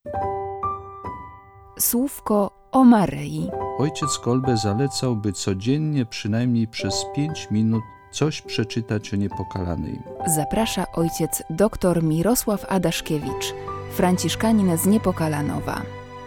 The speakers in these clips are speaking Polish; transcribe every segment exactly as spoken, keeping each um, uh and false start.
Słówko o Maryi. Ojciec Kolbe zalecał, by codziennie przynajmniej przez pięć minut coś przeczytać o Niepokalanej. Zaprasza ojciec dr Mirosław Adaszkiewicz, franciszkanin z Niepokalanowa.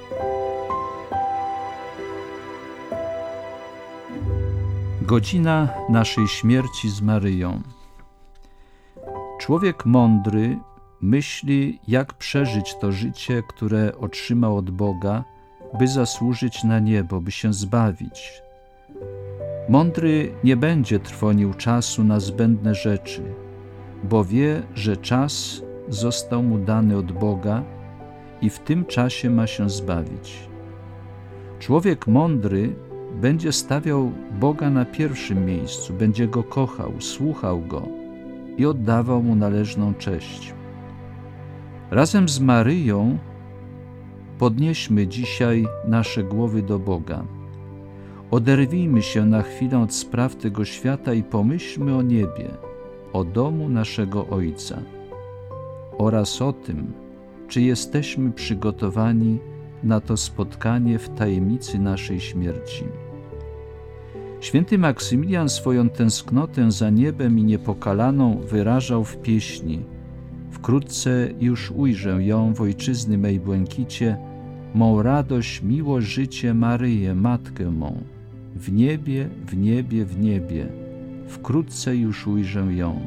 Godzina naszej śmierci z Maryją. Człowiek mądry myśli, jak przeżyć to życie, które otrzymał od Boga, by zasłużyć na niebo, by się zbawić. Mądry nie będzie trwonił czasu na zbędne rzeczy, bo wie, że czas został mu dany od Boga i w tym czasie ma się zbawić. Człowiek mądry będzie stawiał Boga na pierwszym miejscu, będzie Go kochał, słuchał Go i oddawał Mu należną cześć. Razem z Maryją podnieśmy dzisiaj nasze głowy do Boga. Oderwijmy się na chwilę od spraw tego świata i pomyślmy o niebie, o domu naszego Ojca oraz o tym, czy jesteśmy przygotowani na to spotkanie w tajemnicy naszej śmierci. Święty Maksymilian swoją tęsknotę za niebem i Niepokalaną wyrażał w pieśni: wkrótce już ujrzę ją w ojczyzny mej błękicie, mą radość, miłość, życie, Maryję, Matkę mą. W niebie, w niebie, w niebie, wkrótce już ujrzę ją.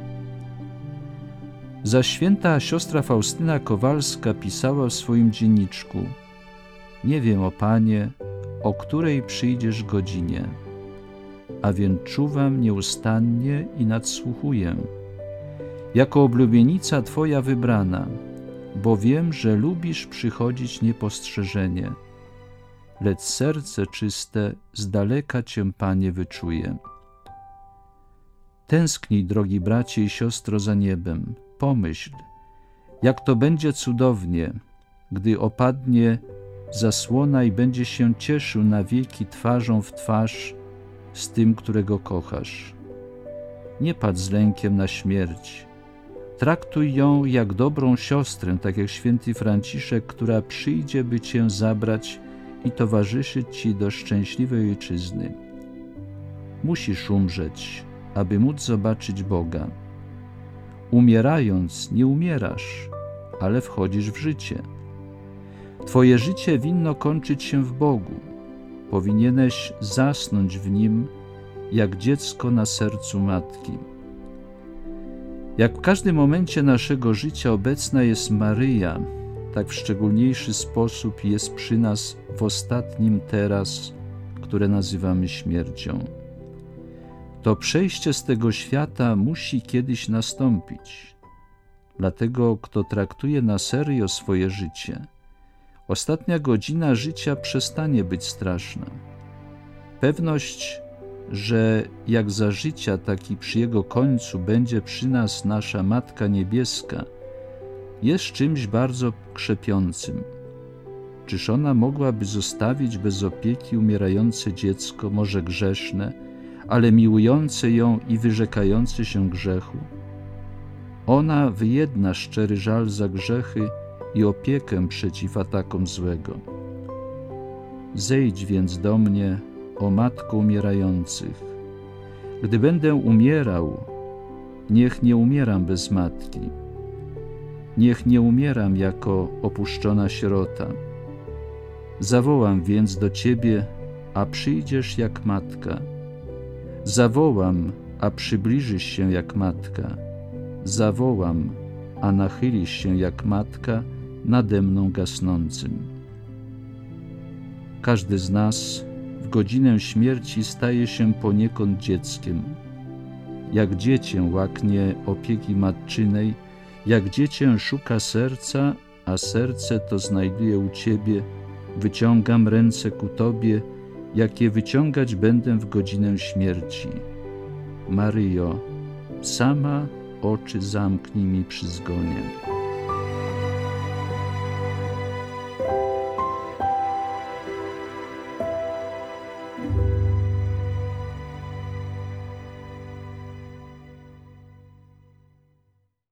Zaś święta siostra Faustyna Kowalska pisała w swoim dzienniczku: nie wiem, o Panie, o której przyjdziesz godzinie, a więc czuwam nieustannie i nadsłuchuję, jako oblubienica Twoja wybrana, bo wiem, że lubisz przychodzić niepostrzeżenie, lecz serce czyste z daleka Cię, Panie, wyczuje. Tęsknij, drogi bracie i siostro, za niebem. Pomyśl, jak to będzie cudownie, gdy opadnie zasłona i będzie się cieszył na wieki twarzą w twarz z tym, którego kochasz. Nie patrz z lękiem na śmierć. Traktuj ją jak dobrą siostrę, tak jak święty Franciszek, która przyjdzie, by Cię zabrać i towarzyszyć Ci do szczęśliwej ojczyzny. Musisz umrzeć, aby móc zobaczyć Boga. Umierając nie umierasz, ale wchodzisz w życie. Twoje życie winno kończyć się w Bogu. Powinieneś zasnąć w Nim, jak dziecko na sercu matki. Jak w każdym momencie naszego życia obecna jest Maryja, tak w szczególniejszy sposób jest przy nas w ostatnim teraz, które nazywamy śmiercią. To przejście z tego świata musi kiedyś nastąpić. Dlatego, kto traktuje na serio swoje życie, ostatnia godzina życia przestanie być straszna. Pewność, że jak za życia, tak i przy jego końcu będzie przy nas nasza Matka Niebieska, jest czymś bardzo krzepiącym. Czyż ona mogłaby zostawić bez opieki umierające dziecko, może grzeszne, ale miłujące ją i wyrzekające się grzechu? Ona wyjedna szczery żal za grzechy i opiekę przeciw atakom złego. Zejdź więc do mnie, o Matko umierających. Gdy będę umierał, niech nie umieram bez matki. Niech nie umieram jako opuszczona sierota. Zawołam więc do Ciebie, a przyjdziesz jak matka. Zawołam, a przybliżysz się jak matka. Zawołam, a nachylisz się jak matka nade mną gasnącym. Każdy z nas w godzinę śmierci staje się poniekąd dzieckiem. Jak dziecię łaknie opieki matczynej, jak dziecię szuka serca, a serce to znajduje u Ciebie, wyciągam ręce ku Tobie, jakie wyciągać będę w godzinę śmierci. Maryjo, sama oczy zamknij mi przy zgonie.